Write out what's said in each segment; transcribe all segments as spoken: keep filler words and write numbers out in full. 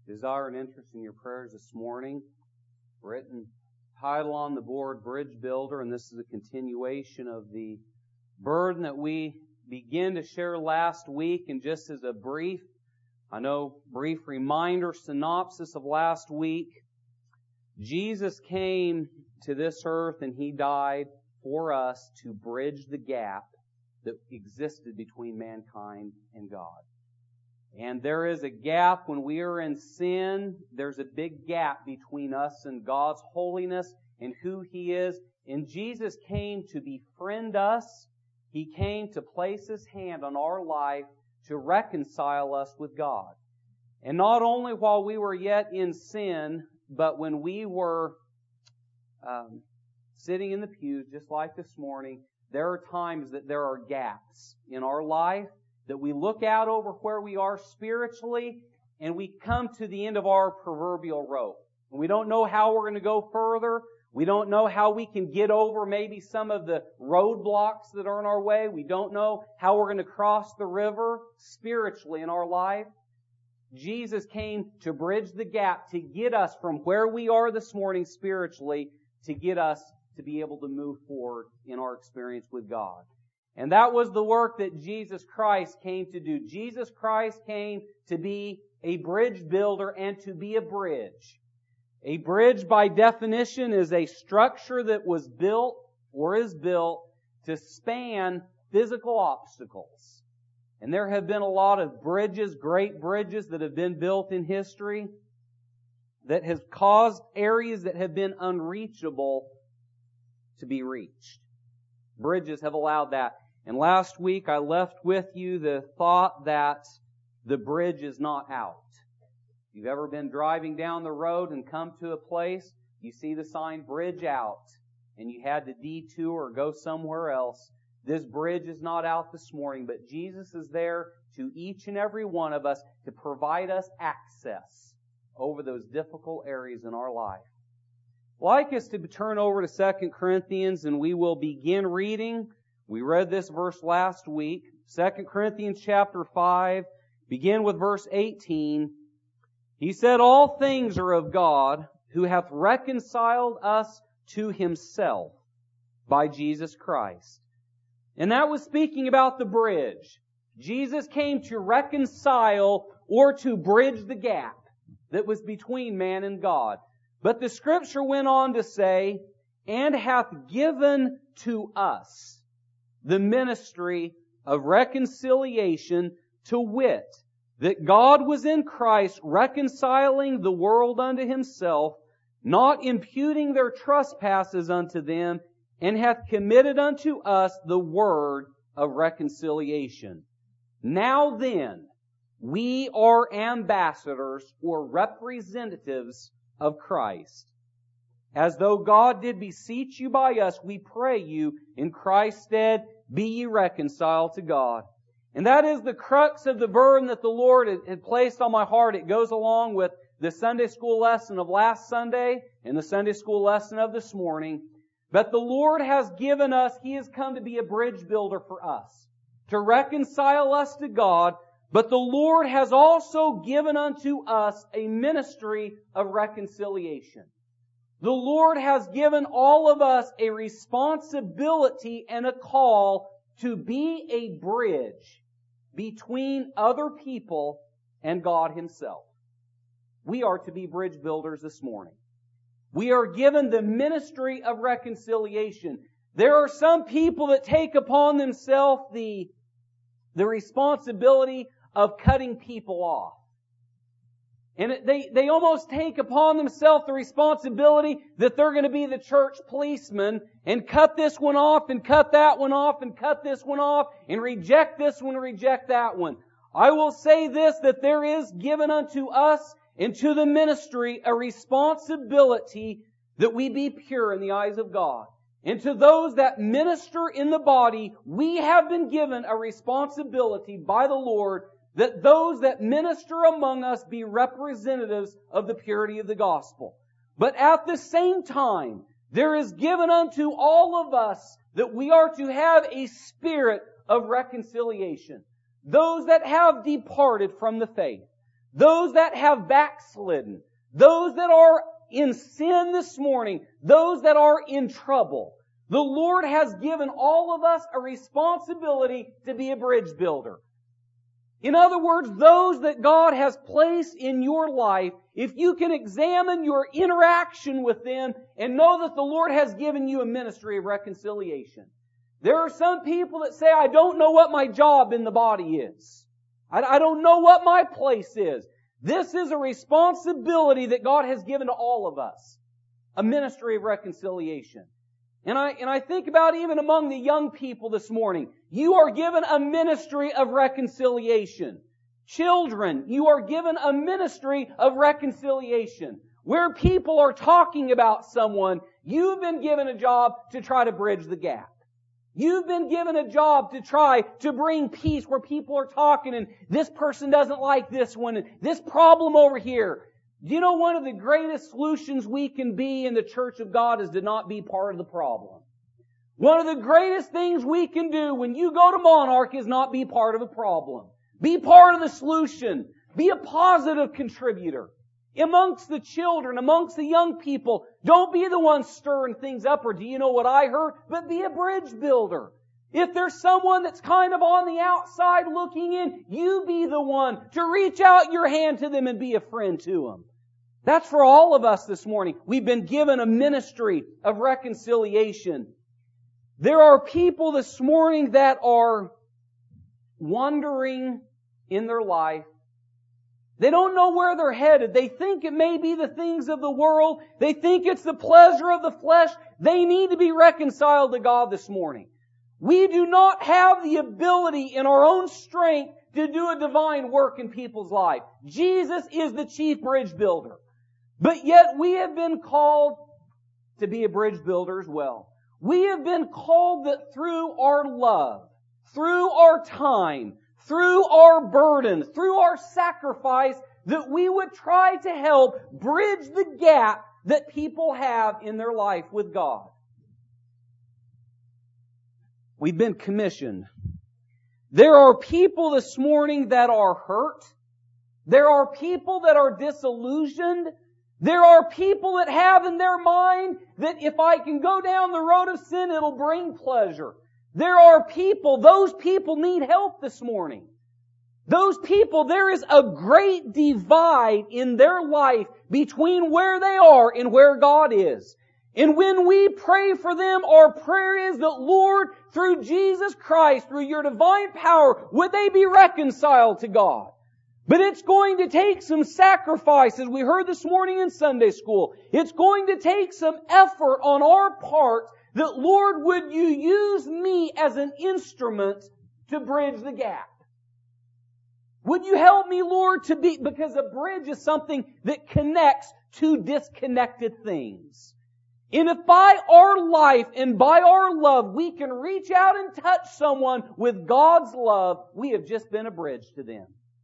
desire and interest in your prayers this morning. Written title on the board, Bridge Builder, and this is a continuation of the burden that we began to share last week. And just as a brief, I know, brief reminder, synopsis of last week, Jesus came to this earth and He died for us to bridge the gap that existed between mankind and God. And there is a gap when we are in sin. There's a big gap between us and God's holiness and who He is. And Jesus came to befriend us. He came to place His hand on our life to reconcile us with God. And not only while we were yet in sin, but when we were um, sitting in the pews, just like this morning, there are times that there are gaps in our life, that we look out over where we are spiritually, and we come to the end of our proverbial rope. And we don't know how we're going to go further. We don't know how we can get over maybe some of the roadblocks that are in our way. We don't know how we're going to cross the river spiritually in our life. Jesus came to bridge the gap, to get us from where we are this morning spiritually, to get us to be able to move forward in our experience with God. And that was the work that Jesus Christ came to do. Jesus Christ came to be a bridge builder and to be a bridge. A bridge, by definition, is a structure that was built or is built to span physical obstacles. And there have been a lot of bridges, great bridges, that have been built in history that has caused areas that have been unreachable to be reached. Bridges have allowed that. And last week I left with you the thought that the bridge is not out. If you've ever been driving down the road and come to a place, you see the sign bridge out, and you had to detour or go somewhere else. This bridge is not out this morning, but Jesus is there to each and every one of us to provide us access over those difficult areas in our life. I'd like us to turn over to Second Corinthians, and we will begin reading. We read this verse last week. Second Corinthians chapter five, begin with verse eighteen. He said, "All things are of God, who hath reconciled us to Himself by Jesus Christ." And that was speaking about the bridge. Jesus came to reconcile or to bridge the gap that was between man and God. But the Scripture went on to say, "And hath given to us the ministry of reconciliation, to wit, that God was in Christ reconciling the world unto Himself, not imputing their trespasses unto them, and hath committed unto us the word of reconciliation. Now then, we are ambassadors or representatives of Christ. As though God did beseech you by us, we pray you, in Christ's stead, be ye reconciled to God." And that is the crux of the burden that the Lord had placed on my heart. It goes along with the Sunday school lesson of last Sunday and the Sunday school lesson of this morning. But the Lord has given us, He has come to be a bridge builder for us, to reconcile us to God. But the Lord has also given unto us a ministry of reconciliation. The Lord has given all of us a responsibility and a call to be a bridge between other people and God Himself. We are to be bridge builders this morning. We are given the ministry of reconciliation. There are some people that take upon themselves the, the responsibility of cutting people off. And they, they almost take upon themselves the responsibility that they're going to be the church policeman and cut this one off and cut that one off and cut this one off and reject this one and reject that one. I will say this, that there is given unto us and to the ministry a responsibility that we be pure in the eyes of God. And to those that minister in the body, we have been given a responsibility by the Lord that those that minister among us be representatives of the purity of the gospel. But at the same time, there is given unto all of us that we are to have a spirit of reconciliation. Those that have departed from the faith. those that have backslidden, those that are in sin this morning, those that are in trouble. The Lord has given all of us a responsibility to be a bridge builder. In other words, those that God has placed in your life, if you can examine your interaction with them and know that the Lord has given you a ministry of reconciliation. There are some people that say, I don't know what my job in the body is. I, I don't know what my place is. This is a responsibility that God has given to all of us. A ministry of reconciliation. And I, and I think about even among the young people this morning, you are given a ministry of reconciliation. Children, you are given a ministry of reconciliation. Where people are talking about someone, you've been given a job to try to bridge the gap. You've been given a job to try to bring peace where people are talking and this person doesn't like this one and this problem over here. Do you know one of the greatest solutions we can be in the church of God is to not be part of the problem? One of the greatest things we can do when you go to Monarch is not be part of a problem. Be part of the solution. Be a positive contributor. Amongst the children, amongst the young people, don't be the one stirring things up or do you know what I heard? But be a bridge builder. If there's someone that's kind of on the outside looking in, you be the one to reach out your hand to them and be a friend to them. That's for all of us this morning. We've been given a ministry of reconciliation. There are people this morning that are wandering in their life. They don't know where they're headed. They think it may be the things of the world. They think it's the pleasure of the flesh. They need to be reconciled to God this morning. We do not have the ability in our own strength to do a divine work in people's life. Jesus is the chief bridge builder. But yet we have been called to be a bridge builder as well. We have been called that through our love, through our time, through our burden, through our sacrifice, that we would try to help bridge the gap that people have in their life with God. We've been commissioned. There are people this morning that are hurt. There are people that are disillusioned. There are people that have in their mind that if I can go down the road of sin, it'll bring pleasure. There are people, those people need help this morning. Those people, there is a great divide in their life between where they are and where God is. And when we pray for them, our prayer is that, Lord, through Jesus Christ, through your divine power, would they be reconciled to God? But it's going to take some sacrifice, as we heard this morning in Sunday school. It's going to take some effort on our part that, Lord, would you use me as an instrument to bridge the gap? Would you help me, Lord, to be, because a bridge is something that connects two disconnected things. And if by our life and by our love we can reach out and touch someone with God's love, we have just been a bridge to them.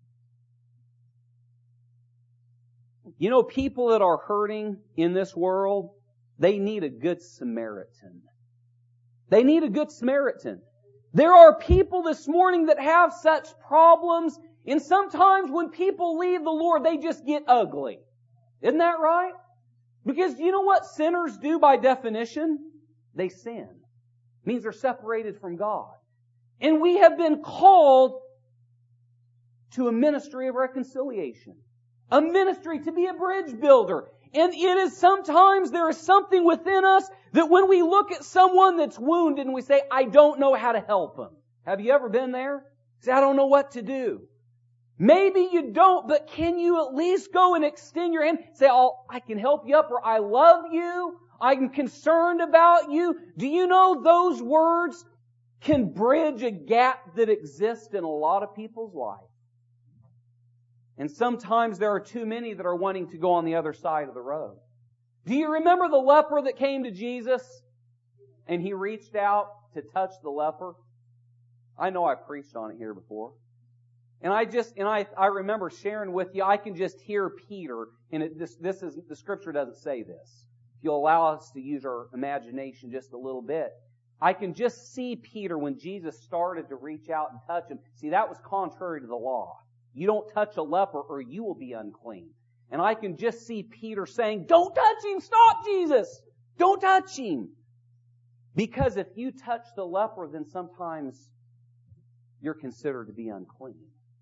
You know, people that are hurting in this world, they need a good Samaritan. They need a good Samaritan. There are people this morning that have such problems, and sometimes when people leave the Lord, they just get ugly. Isn't that right? Because you know what sinners do by definition? They sin. It means they're separated from God. And we have been called to a ministry of reconciliation. A ministry to be a bridge builder. And it is sometimes there is something within us that when we look at someone that's wounded and we say, I don't know how to help them. Have you ever been there? Say, I don't know what to do. Maybe you don't, but can you at least go and extend your hand? Say, oh, I can help you up, or I love you. I'm concerned about you. Do you know those words can bridge a gap that exists in a lot of people's life? And sometimes there are too many that are wanting to go on the other side of the road. Do you remember the leper that came to Jesus and he reached out to touch the leper? I know I preached on it here before. And I just, and I, I remember sharing with you, I can just hear Peter, and it, this, this is, the scripture doesn't say this. If you'll allow us to use our imagination just a little bit, I can just see Peter when Jesus started to reach out and touch him. See, that was contrary to the law. You don't touch a leper or you will be unclean. And I can just see Peter saying, don't touch him! Stop, Jesus! Don't touch him! Because if you touch the leper, then sometimes you're considered to be unclean.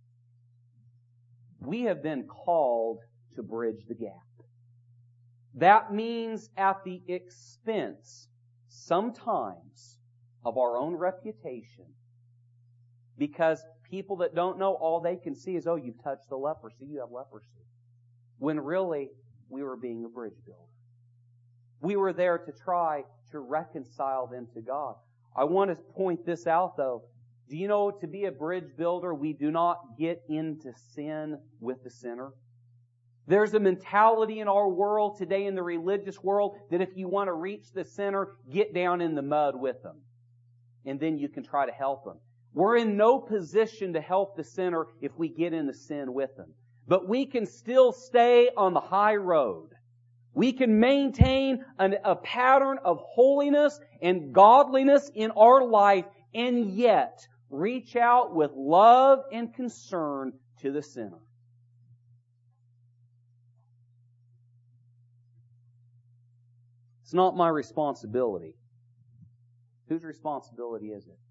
We have been called to bridge the gap. That means at the expense, sometimes, of our own reputation. Because people that don't know, all they can see is, oh, you've touched the leper, so you have leprosy. When really, we were being a bridge builder. We were there to try to reconcile them to God. I want to point this out, though. Do you know, to be a bridge builder, we do not get into sin with the sinner. There's a mentality in our world today, in the religious world, that if you want to reach the sinner, get down in the mud with them. And then you can try to help them. We're in no position to help the sinner if we get into sin with them. But we can still stay on the high road. We can maintain an, a pattern of holiness and godliness in our life, and yet reach out with love and concern to the sinner. It's not my responsibility. Whose responsibility is it?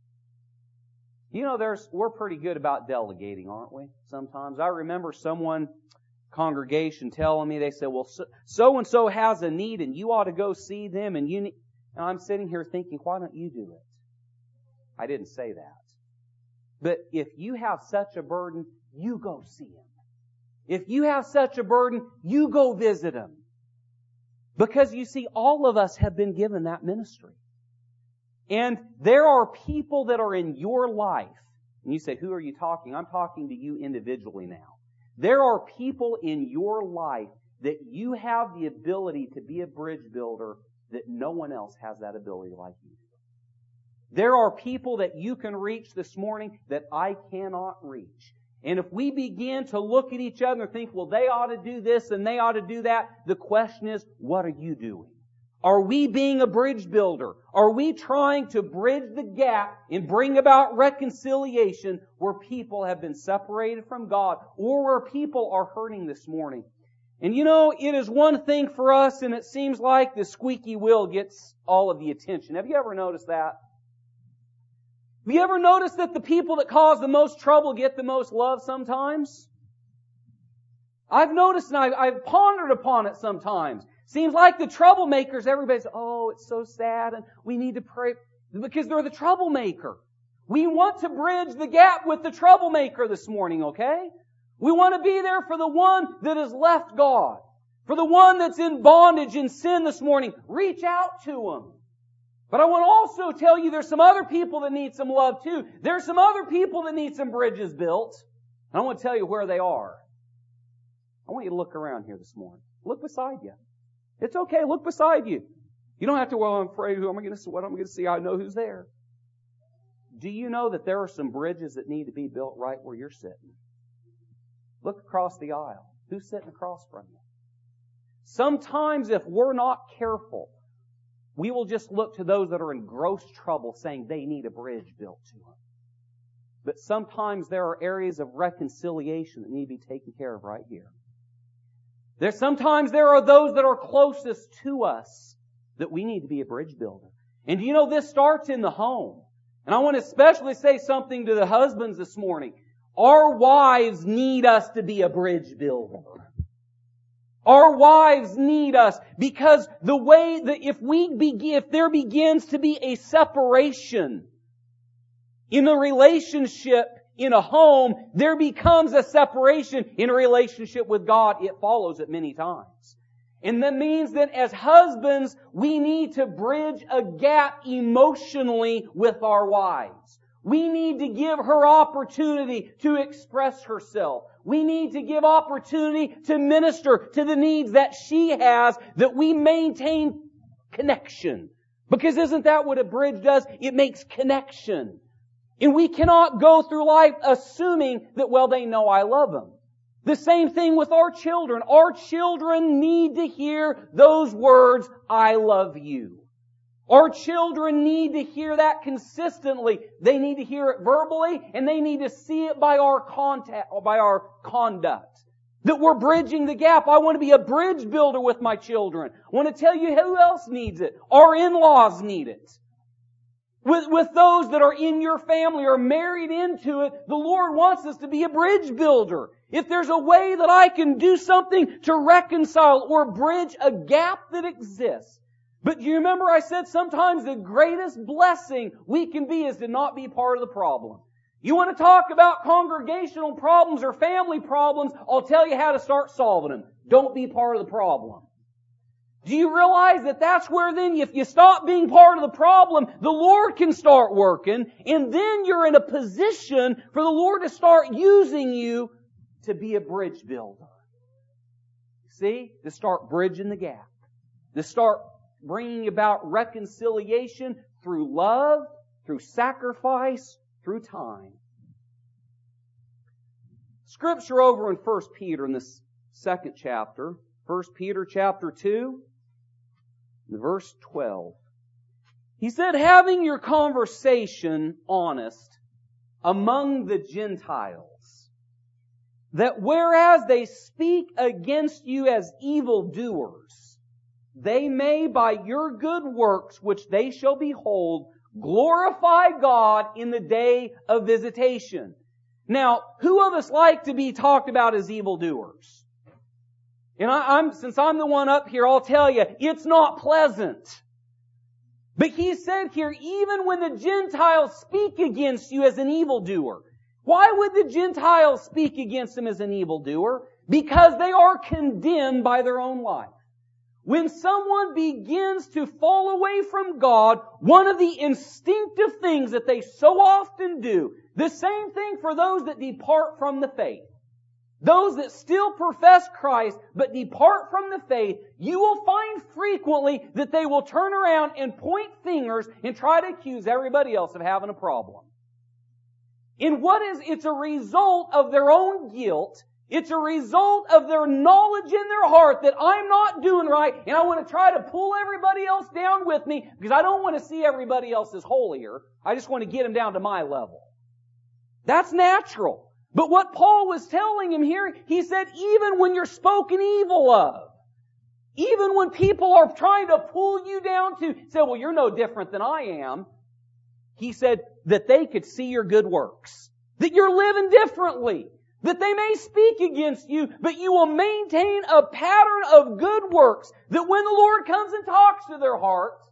You know, there's we're pretty good about delegating, aren't we? Sometimes. I remember someone, congregation, telling me, they said, well, so-and-so has a need and you ought to go see them, and you need... And I'm sitting here thinking, why don't you do it? I didn't say that. But if you have such a burden, you go see him. If you have such a burden, you go visit him. Because you see, all of us have been given that ministry. And there are people that are in your life. And you say, who are you talking? I'm talking to you individually now. There are people in your life that you have the ability to be a bridge builder that no one else has that ability like you do. There are people that you can reach this morning that I cannot reach. And if we begin to look at each other and think, well, they ought to do this and they ought to do that, the question is, what are you doing? Are we being a bridge builder? Are we trying to bridge the gap and bring about reconciliation where people have been separated from God, or where people are hurting this morning? And you know, it is one thing for us, and it seems like the squeaky wheel gets all of the attention. Have you ever noticed that? Have you ever noticed that the people that cause the most trouble get the most love sometimes? I've noticed, and I've, I've pondered upon it sometimes. Seems like the troublemakers, everybody's, oh, it's so sad, and we need to pray, because they're the troublemaker. We want to bridge the gap with the troublemaker this morning, okay? We want to be there for the one that has left God. For the one that's in bondage and sin this morning. Reach out to them. But I want to also tell you there's some other people that need some love too. There's some other people that need some bridges built. And I want to tell you where they are. I want you to look around here this morning. Look beside you. It's okay. Look beside you. You don't have to, well, I'm afraid who am I going to see, what I'm going to see. I know who's there. Do you know that there are some bridges that need to be built right where you're sitting? Look across the aisle. Who's sitting across from you? Sometimes if we're not careful, we will just look to those that are in gross trouble saying they need a bridge built to them. But sometimes there are areas of reconciliation that need to be taken care of right here. There's sometimes there are those that are closest to us that we need to be a bridge builder. And do you know this starts in the home? And I want to especially say something to the husbands this morning. Our wives need us to be a bridge builder. Our wives need us because the way that if we begin, if there begins to be a separation in a relationship in a home, there becomes a separation in a relationship with God. It follows it many times. And that means that as husbands, we need to bridge a gap emotionally with our wives. We need to give her opportunity to express herself. We need to give opportunity to minister to the needs that she has, that we maintain connection. Because isn't that what a bridge does? It makes connection. And we cannot go through life assuming that, well, they know I love them. The same thing with our children. Our children need to hear those words, I love you. Our children need to hear that consistently. They need to hear it verbally, and they need to see it by our contact, or by our conduct. That we're bridging the gap. I want to be a bridge builder with my children. I want to tell you who else needs it. Our in-laws need it. With, with those that are in your family or married into it, the Lord wants us to be a bridge builder. If there's a way that I can do something to reconcile or bridge a gap that exists. But do you remember I said sometimes the greatest blessing we can be is to not be part of the problem. You want to talk about congregational problems or family problems, I'll tell you how to start solving them. Don't be part of the problem. Do you realize that that's where then, if you stop being part of the problem, the Lord can start working, and then you're in a position for the Lord to start using you to be a bridge builder. See? To start bridging the gap. To start bringing about reconciliation through love, through sacrifice, through time. Scripture over in First Peter in this second chapter, First Peter chapter two, verse twelve. He said, having your conversation honest among the Gentiles, that whereas they speak against you as evildoers, they may by your good works which they shall behold glorify God in the day of visitation. Now, who of us like to be talked about as evildoers? And I, I'm, since I'm the one up here, I'll tell you, it's not pleasant. But he said here, even when the Gentiles speak against you as an evildoer, why would the Gentiles speak against him as an evildoer? Because they are condemned by their own life. When someone begins to fall away from God, one of the instinctive things that they so often do, the same thing for those that depart from the faith. Those that still profess Christ but depart from the faith, you will find frequently that they will turn around and point fingers and try to accuse everybody else of having a problem. And what is, it's a result of their own guilt. It's a result of their knowledge in their heart that I'm not doing right, and I want to try to pull everybody else down with me because I don't want to see everybody else as holier. I just want to get them down to my level. That's natural. But what Paul was telling him here, he said, even when you're spoken evil of, even when people are trying to pull you down to say, well, you're no different than I am, he said that they could see your good works, that you're living differently, that they may speak against you, but you will maintain a pattern of good works, that when the Lord comes and talks to their hearts,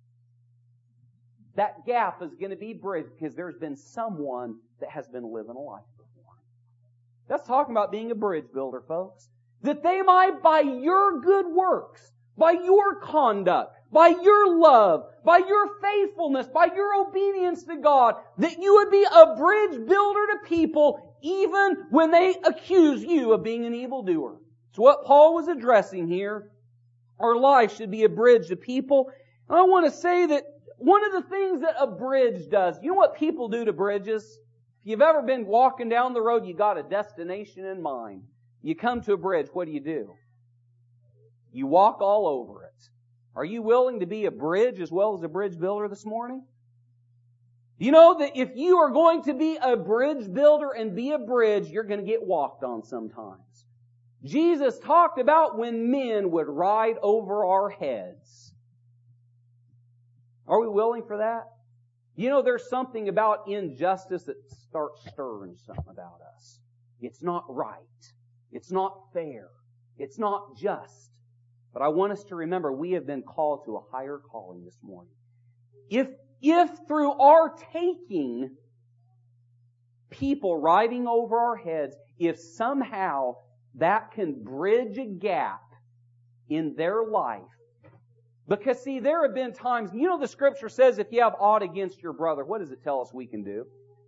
that gap is going to be bridged because there's been someone that has been living a life before. That's talking about being a bridge builder, folks. That they might, by your good works, by your conduct, by your love, by your faithfulness, by your obedience to God, that you would be a bridge builder to people even when they accuse you of being an evildoer. It's what Paul was addressing here. Our life should be a bridge to people. And I want to say that one of the things that a bridge does, you know what people do to bridges? If you've ever been walking down the road, you got a destination in mind. You come to a bridge, what do you do? You walk all over it. Are you willing to be a bridge as well as a bridge builder this morning? You know that if you are going to be a bridge builder and be a bridge, you're going to get walked on sometimes. Jesus talked about when men would ride over our heads. Are we willing for that? You know, there's something about injustice that starts stirring something about us. It's not right. It's not fair. It's not just. But I want us to remember we have been called to a higher calling this morning. If, if through our taking people riding over our heads, if somehow that can bridge a gap in their life. Because see, there have been times, you know the Scripture says if you have aught against your brother, what does it tell us we can do?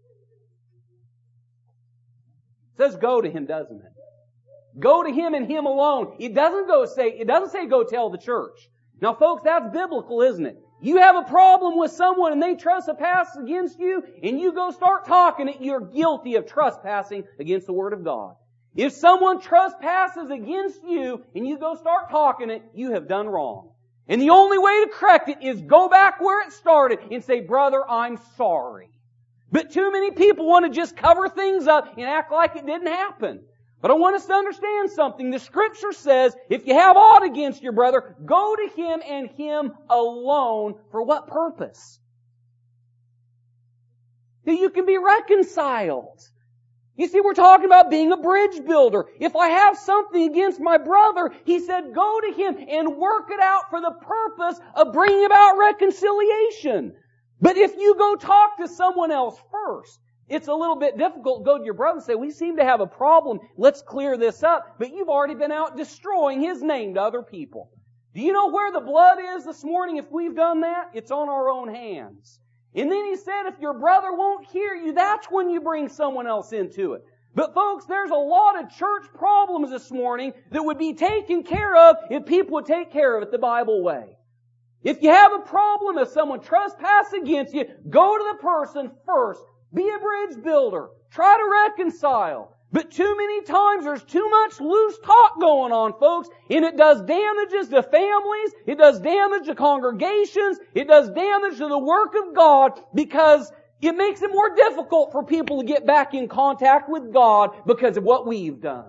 It says go to him, doesn't it? Go to him and him alone. It doesn't go say, it doesn't say go tell the church. Now folks, that's biblical, isn't it? You have a problem with someone and they trespass against you and you go start talking it, you're guilty of trespassing against the Word of God. If someone trespasses against you and you go start talking it, you have done wrong. And the only way to correct it is go back where it started and say, brother, I'm sorry. But too many people want to just cover things up and act like it didn't happen. But I want us to understand something. The Scripture says, if you have aught against your brother, go to him and him alone. For what purpose? That you can be reconciled. You see, we're talking about being a bridge builder. If I have something against my brother, he said, go to him and work it out for the purpose of bringing about reconciliation. But if you go talk to someone else first, it's a little bit difficult to go to your brother and say, we seem to have a problem, let's clear this up. But you've already been out destroying his name to other people. Do you know where the blood is this morning if we've done that? It's on our own hands. And then he said, if your brother won't hear you, that's when you bring someone else into it. But folks, there's a lot of church problems this morning that would be taken care of if people would take care of it the Bible way. If you have a problem, if someone trespasses against you, go to the person first. Be a bridge builder. Try to reconcile. But too many times there's too much loose talk going on, folks, and it does damages to families, it does damage to congregations, it does damage to the work of God because it makes it more difficult for people to get back in contact with God because of what we've done.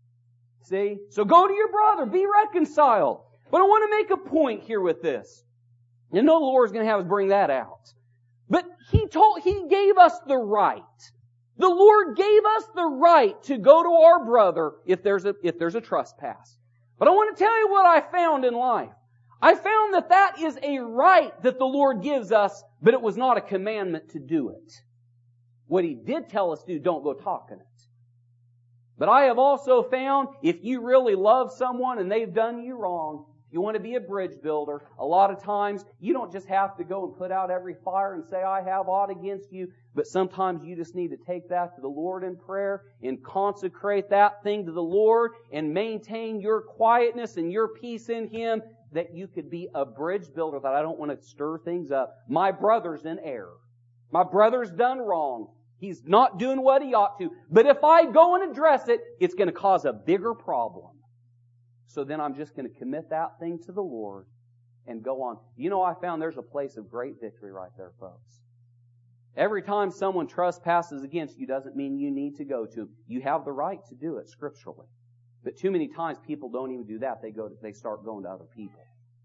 See? So go to your brother, be reconciled. But I want to make a point here with this. You know the Lord's going to have us bring that out. But He told, He gave us the right. The Lord gave us the right to go to our brother if there's a, if there's a trespass. But I want to tell you what I found in life. I found that that is a right that the Lord gives us, but it was not a commandment to do it. What He did tell us to do, don't go talking it. But I have also found if you really love someone and they've done you wrong, you want to be a bridge builder, a lot of times you don't just have to go and put out every fire and say, I have aught against you, but sometimes you just need to take that to the Lord in prayer and consecrate that thing to the Lord and maintain your quietness and your peace in Him that you could be a bridge builder, that I don't want to stir things up. My brother's in error. My brother's done wrong. He's not doing what he ought to. But if I go and address it, it's going to cause a bigger problem. So then I'm just going to commit that thing to the Lord and go on. You know, I found there's a place of great victory right there, folks. Every time someone trespasses against you doesn't mean you need to go to them. You have the right to do it scripturally. But too many times people don't even do that. They go to, they start going to other people.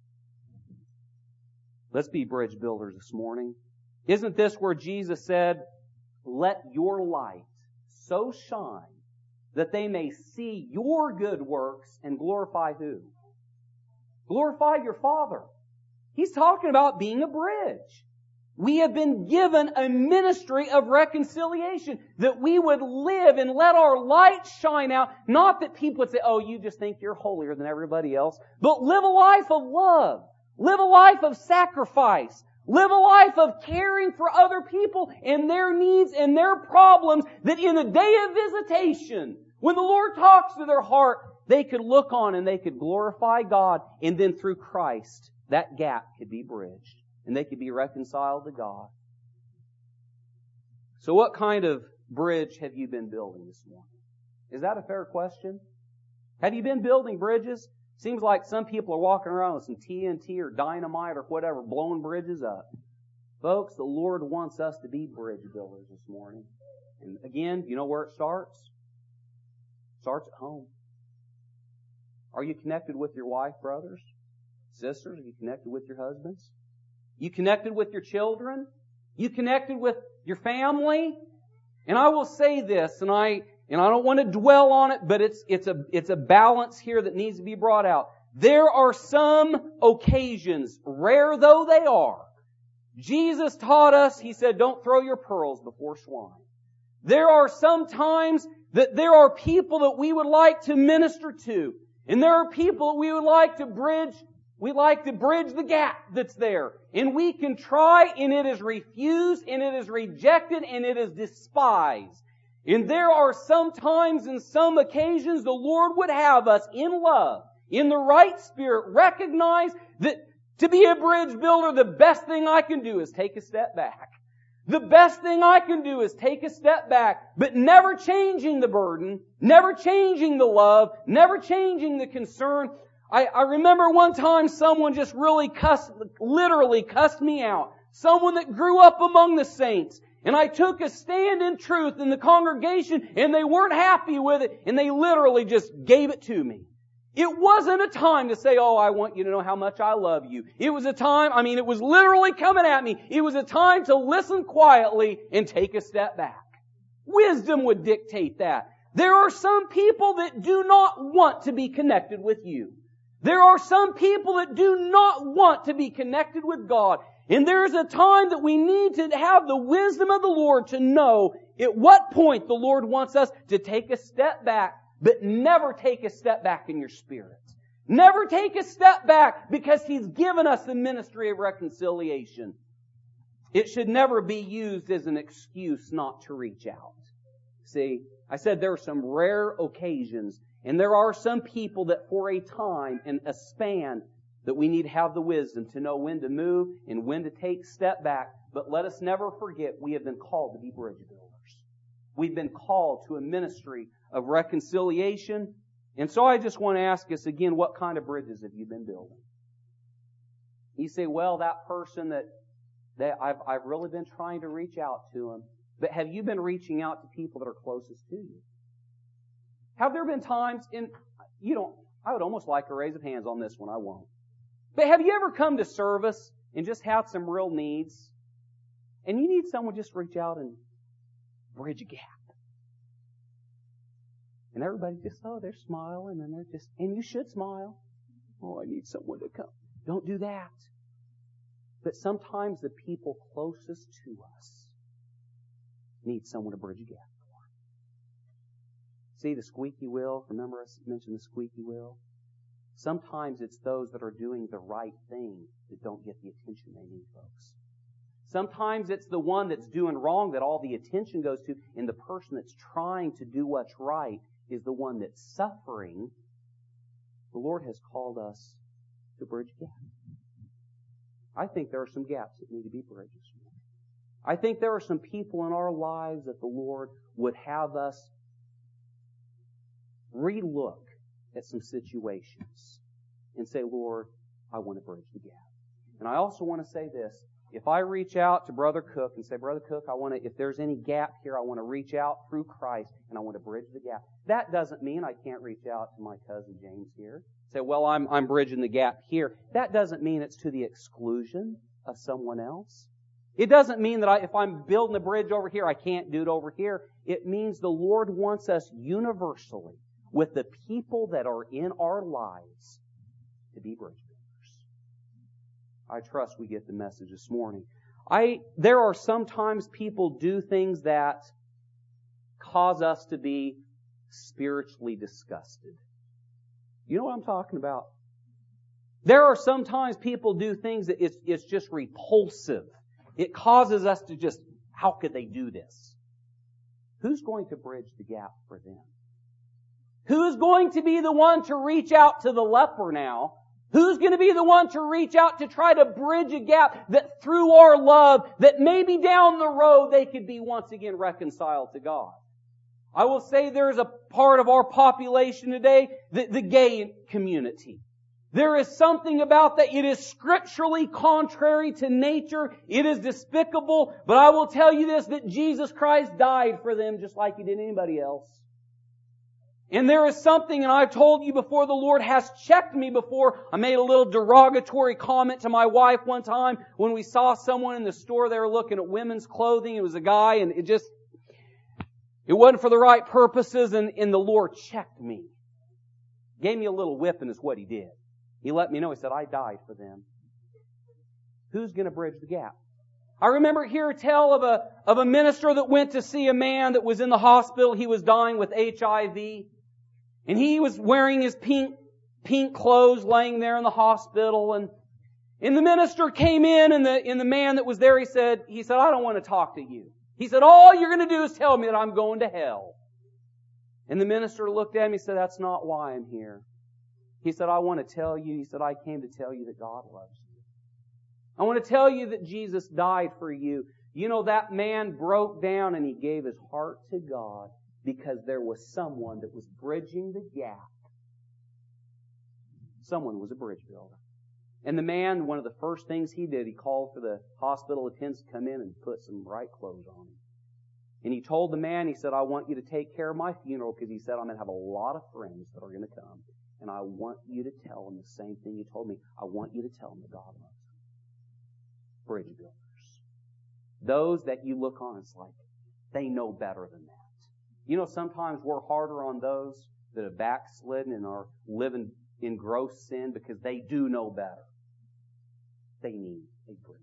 Let's be bridge builders this morning. Isn't this where Jesus said, let your light so shine that they may see your good works and glorify who? Glorify your Father. He's talking about being a bridge. We have been given a ministry of reconciliation, that we would live and let our light shine out. Not that people would say, oh, you just think you're holier than everybody else, but live a life of love. Live a life of sacrifice. Live a life of caring for other people and their needs and their problems, that in the day of visitation, when the Lord talks to their heart, they could look on and they could glorify God, and then through Christ, that gap could be bridged and they could be reconciled to God. So what kind of bridge have you been building this morning? Is that a fair question? Have you been building bridges? Seems like some people are walking around with some T N T or dynamite or whatever, blowing bridges up. Folks, the Lord wants us to be bridge builders this morning. And again, you know where it starts? It starts at home. Are you connected with your wife, brothers? Sisters? Are you connected with your husbands? You connected with your children? You connected with your family? And I will say this, and I And I don't want to dwell on it, but it's, it's a, it's a balance here that needs to be brought out. There are some occasions, rare though they are. Jesus taught us, He said, don't throw your pearls before swine. There are some times that there are people that we would like to minister to. And there are people that we would like to bridge, we like to bridge the gap that's there. And we can try, and it is refused, and it is rejected, and it is despised. And there are some times and some occasions the Lord would have us in love, in the right spirit, recognize that to be a bridge builder, the best thing I can do is take a step back. The best thing I can do is take a step back, but never changing the burden, never changing the love, never changing the concern. I, I remember one time someone just really cussed, literally cussed me out. Someone that grew up among the saints. And I took a stand in truth in the congregation and they weren't happy with it and they literally just gave it to me. It wasn't a time to say, oh, I want you to know how much I love you. It was a time, I mean, it was literally coming at me. It was a time to listen quietly and take a step back. Wisdom would dictate that. There are some people that do not want to be connected with you. There are some people that do not want to be connected with God. And there is a time that we need to have the wisdom of the Lord to know at what point the Lord wants us to take a step back, but never take a step back in your spirit. Never take a step back because He's given us the ministry of reconciliation. It should never be used as an excuse not to reach out. See, I said there are some rare occasions, and there are some people that for a time and a span that we need to have the wisdom to know when to move and when to take step back. But let us never forget we have been called to be bridge builders. We've been called to a ministry of reconciliation. And so I just want to ask us again, what kind of bridges have you been building? You say, well, that person that, that I've, I've really been trying to reach out to them. But have you been reaching out to people that are closest to you? Have there been times in, you don't, I would almost like a raise of hands on this one, I won't. But have you ever come to service and just had some real needs? And you need someone just to reach out and bridge a gap. And everybody just, oh, they're smiling and they're just, and you should smile. Oh, I need someone to come. Don't do that. But sometimes the people closest to us need someone to bridge a gap for. See the squeaky wheel? Remember I mentioned the squeaky wheel? Sometimes it's those that are doing the right thing that don't get the attention they need, folks. Sometimes it's the one that's doing wrong that all the attention goes to, and the person that's trying to do what's right is the one that's suffering. The Lord has called us to bridge gaps. I think there are some gaps that need to be bridged. I think there are some people in our lives that the Lord would have us relook at some situations and say, Lord, I want to bridge the gap. And I also want to say this. If I reach out to Brother Cook and say, Brother Cook, I want to, if there's any gap here, I want to reach out through Christ and I want to bridge the gap. That doesn't mean I can't reach out to my cousin James here. Say, well, I'm, I'm bridging the gap here. That doesn't mean it's to the exclusion of someone else. It doesn't mean that I, if I'm building a bridge over here, I can't do it over here. It means the Lord wants us universally with the people that are in our lives to be bridge builders. I trust we get the message this morning. I, there are sometimes people do things that cause us to be spiritually disgusted. You know what I'm talking about? There are sometimes people do things that it's, it's just repulsive. It causes us to just, how could they do this? Who's going to bridge the gap for them? Who's going to be the one to reach out to the leper now? Who's going to be the one to reach out to try to bridge a gap that through our love, that maybe down the road they could be once again reconciled to God? I will say there's a part of our population today, the, the gay community. There is something about that. It is scripturally contrary to nature. It is despicable. But I will tell you this, that Jesus Christ died for them just like He did anybody else. And there is something, and I've told you before, the Lord has checked me before. I made a little derogatory comment to my wife one time when we saw someone in the store. They were looking at women's clothing. It was a guy, and it just, it wasn't for the right purposes, and, and the Lord checked me. Gave me a little whipping is what He did. He let me know. He said, I died for them. Who's going to bridge the gap? I remember hear a tale of a, of a minister that went to see a man that was in the hospital. He was dying with H I V. And he was wearing his pink, pink clothes laying there in the hospital. And, and the minister came in and the, and the man that was there, he said, he said, I don't want to talk to you. He said, all you're going to do is tell me that I'm going to hell. And the minister looked at him. He said, that's not why I'm here. He said, I want to tell you, he said, I came to tell you that God loves you. I want to tell you that Jesus died for you. You know, that man broke down and he gave his heart to God because there was someone that was bridging the gap Someone was a bridge builder. And the man, one of the first things he did, he called for the hospital attendants to come in and put some bright clothes on him. And he told the man, he said, I want you to take care of my funeral because he said, I'm going to have a lot of friends that are going to come. And I want you to tell them the same thing you told me. I want you to tell them that God loves them. Bridge builders. Those that you look on, it's like, they know better than that. You know, sometimes we're harder on those that have backslidden and are living in gross sin because they do know better. They need a bridge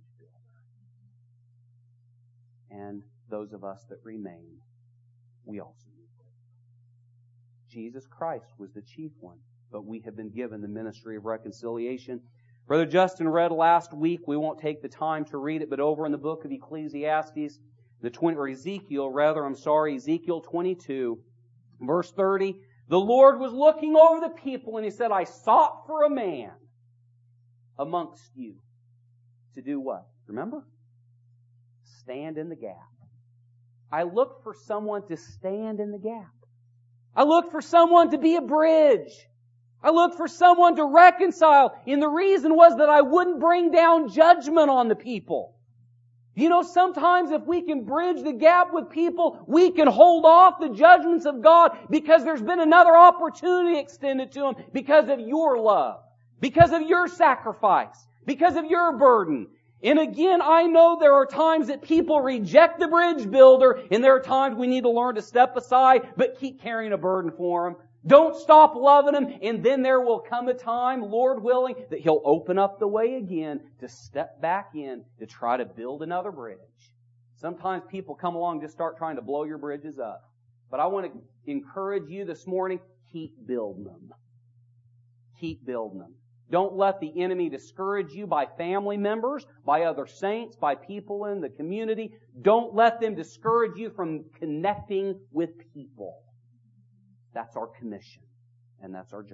builder. And those of us that remain, we also need bridge. Jesus Christ was the chief one, but we have been given the ministry of reconciliation. Brother Justin read last week. We won't take the time to read it, but over in the book of Ecclesiastes, the twenty or Ezekiel, rather, I'm sorry, Ezekiel twenty-two, verse thirty. The Lord was looking over the people and He said, I sought for a man amongst you to do what? Remember? Stand in the gap. I looked for someone to stand in the gap. I looked for someone to be a bridge. I looked for someone to reconcile. And the reason was that I wouldn't bring down judgment on the people. You know, sometimes if we can bridge the gap with people, we can hold off the judgments of God because there's been another opportunity extended to them because of your love, because of your sacrifice, because of your burden. And again, I know there are times that people reject the bridge builder, and there are times we need to learn to step aside, but keep carrying a burden for them. Don't stop loving Him, and then there will come a time, Lord willing, that He'll open up the way again to step back in to try to build another bridge. Sometimes people come along and just start trying to blow your bridges up. But I want to encourage you this morning, keep building them. Keep building them. Don't let the enemy discourage you by family members, by other saints, by people in the community. Don't let them discourage you from connecting with people. That's our commission, and that's our job.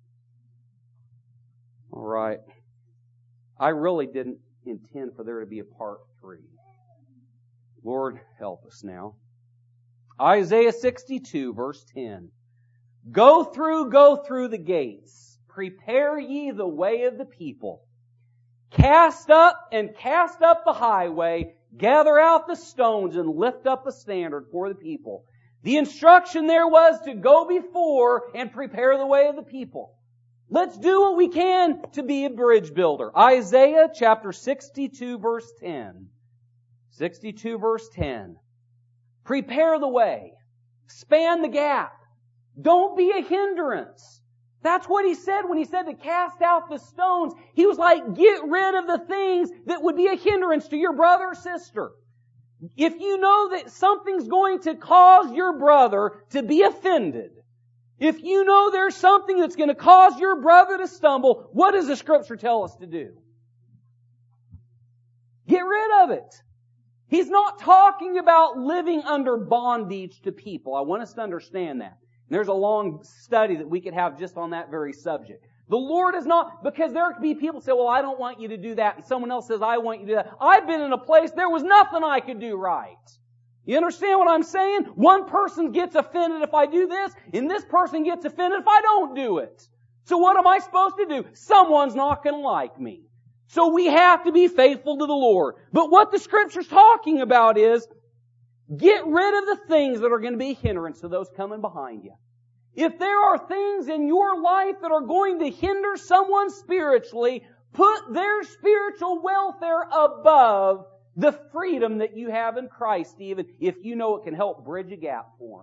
All right. I really didn't intend for there to be a part three. Lord, help us now. Isaiah sixty-two, verse ten. Go through, go through the gates. Prepare ye the way of the people. Cast up and cast up the highway. Gather out the stones and lift up a standard for the people. The instruction there was to go before and prepare the way of the people. Let's do what we can to be a bridge builder. Isaiah chapter sixty-two verse ten. sixty-two verse ten. Prepare the way. Span the gap. Don't be a hindrance. That's what He said when He said to cast out the stones. He was like, get rid of the things that would be a hindrance to your brother or sister. If you know that something's going to cause your brother to be offended, if you know there's something that's going to cause your brother to stumble, what does the Scripture tell us to do? Get rid of it. He's not talking about living under bondage to people. I want us to understand that. And there's a long study that we could have just on that very subject. The Lord is not, because there could be people say, well, I don't want you to do that. And someone else says, I want you to do that. I've been in a place there was nothing I could do right. You understand what I'm saying? One person gets offended if I do this, and this person gets offended if I don't do it. So what am I supposed to do? Someone's not going to like me. So we have to be faithful to the Lord. But what the Scripture's talking about is, get rid of the things that are going to be a hindrance to those coming behind you. If there are things in your life that are going to hinder someone spiritually, put their spiritual welfare above the freedom that you have in Christ, even if you know it can help bridge a gap for them.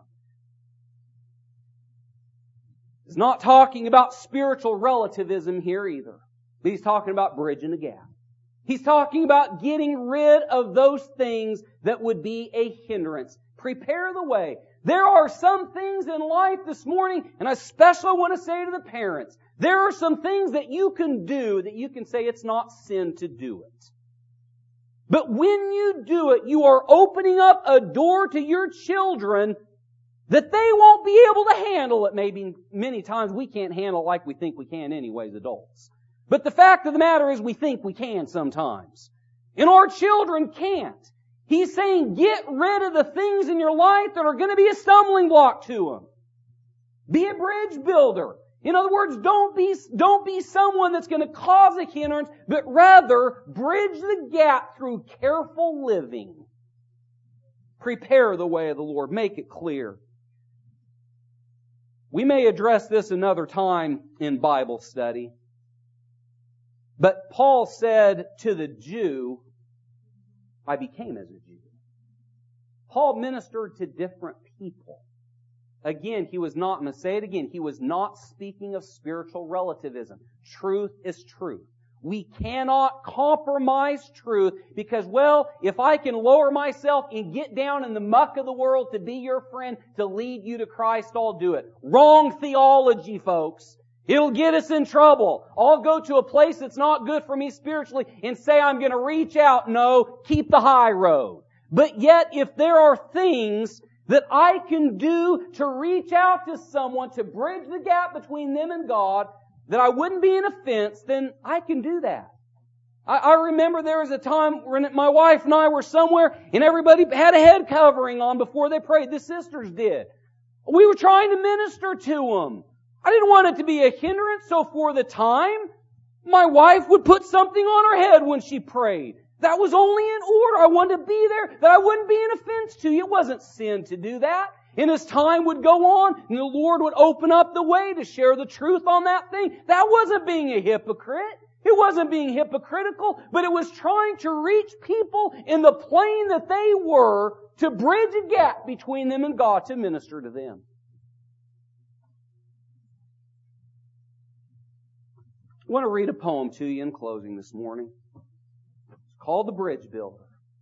He's not talking about spiritual relativism here either. But He's talking about bridging a gap. He's talking about getting rid of those things that would be a hindrance. Prepare the way. There are some things in life this morning, and I especially want to say to the parents, there are some things that you can do that you can say it's not sin to do it. But when you do it, you are opening up a door to your children that they won't be able to handle it. Maybe many times we can't handle it like we think we can anyways, adults. But the fact of the matter is we think we can sometimes. And our children can't. He's saying get rid of the things in your life that are going to be a stumbling block to them. Be a bridge builder. In other words, don't be, don't be someone that's going to cause a hindrance, but rather bridge the gap through careful living. Prepare the way of the Lord. Make it clear. We may address this another time in Bible study. But Paul said to the Jew, I became as a Jew. Paul ministered to different people. Again, he was not, I'm going to say it again, he was not speaking of spiritual relativism. Truth is truth. We cannot compromise truth because, well, if I can lower myself and get down in the muck of the world to be your friend, to lead you to Christ, I'll do it. Wrong theology, folks. It'll get us in trouble. I'll go to a place that's not good for me spiritually and say I'm going to reach out. No, keep the high road. But yet, if there are things that I can do to reach out to someone, to bridge the gap between them and God, that I wouldn't be an offense, then I can do that. I, I remember there was a time when my wife and I were somewhere and everybody had a head covering on before they prayed. The sisters did. We were trying to minister to them. I didn't want it to be a hindrance, so for the time, my wife would put something on her head when she prayed. That was only in order. I wanted to be there, that I wouldn't be an offense to you. It wasn't sin to do that. And as time would go on, and the Lord would open up the way to share the truth on that thing, that wasn't being a hypocrite. It wasn't being hypocritical, but it was trying to reach people in the plane that they were to bridge a gap between them and God, to minister to them. I want to read a poem to you in closing this morning. It's called The Bridge Builder.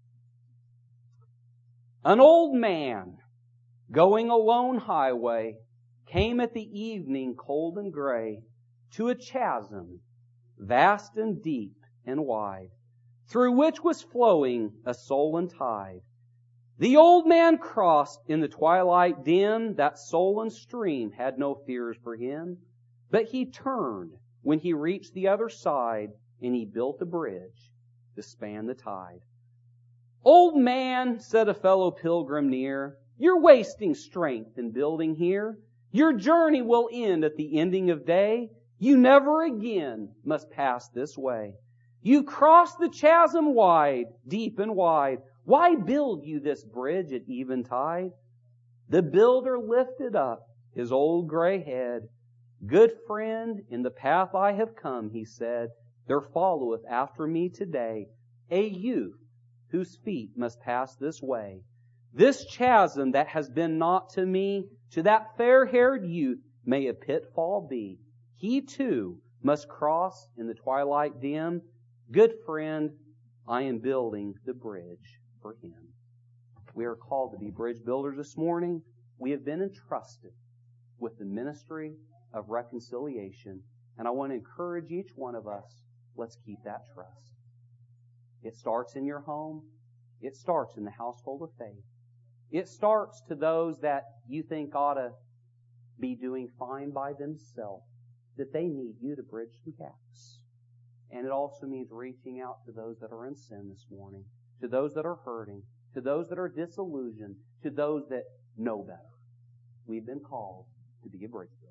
An old man going a lone highway came at the evening cold and gray to a chasm vast and deep and wide, through which was flowing a sullen tide. The old man crossed in the twilight dim. That sullen stream had no fears for him, but he turned when he reached the other side, and he built a bridge to span the tide. Old man, said a fellow pilgrim near, you're wasting strength in building here. Your journey will end at the ending of day. You never again must pass this way. You crossed the chasm wide, deep and wide. Why build you this bridge at eventide? The builder lifted up his old gray head. Good friend, in the path I have come, he said, there followeth after me today a youth whose feet must pass this way. This chasm that has been not to me, to that fair-haired youth may a pitfall be. He too must cross in the twilight dim. Good friend, I am building the bridge for him. We are called to be bridge builders this morning. We have been entrusted with the ministry of reconciliation. And I want to encourage each one of us, let's keep that trust. It starts in your home. It starts in the household of faith. It starts to those that you think ought to be doing fine by themselves, that they need you to bridge the gaps. And it also means reaching out to those that are in sin this morning, to those that are hurting, to those that are disillusioned, to those that know better. We've been called to be a bridge builder.